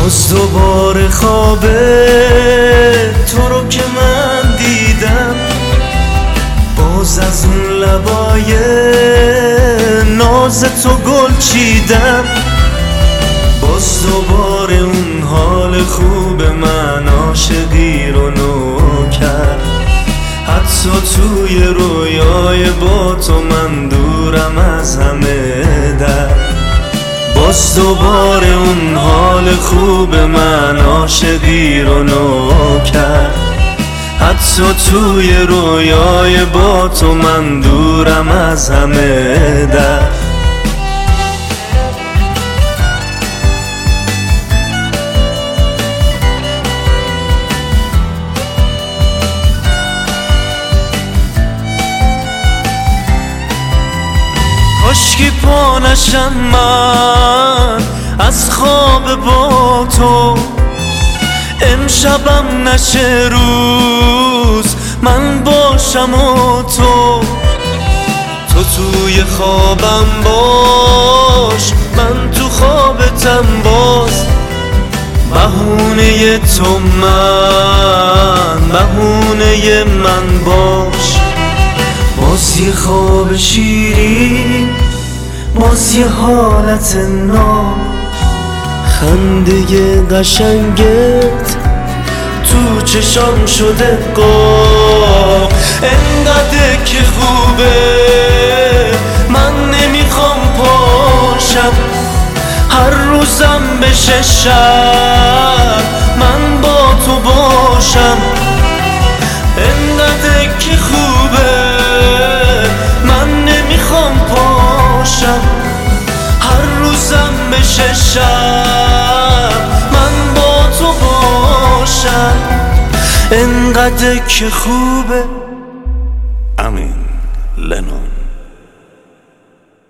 باز دوباره خواب تو رو که من دیدم، باز از اون لبای ناز تو گل چیدم، باز دوباره اون حال خوب من عاشقی رو نو کرد. حتی توی رویای با تو من دورم از همه در، باز دوباره اون حال خوب من عاشقی رو نو کرد. حتی توی رویای با تو من دورم از همه در. کاشکی پا نشم من از خواب با تو، امشبم نشه روز من باشم و تو توی خوابم باش، من تو خوابتم باز. بهونه تو من، بهونه من باش. باز یه خواب شیرین، باز یه حالت ناب، خنده قشنگت تو چشام شده قاب. انقدر که خوبه من نمیخوام پاشم، هر روزم بشه شب من با تو باشم. انقدر که خوبه من نمیخوام پاشم، هر روزم بشه شب من با تو باشم. انقدر که خوبه. امین لنون.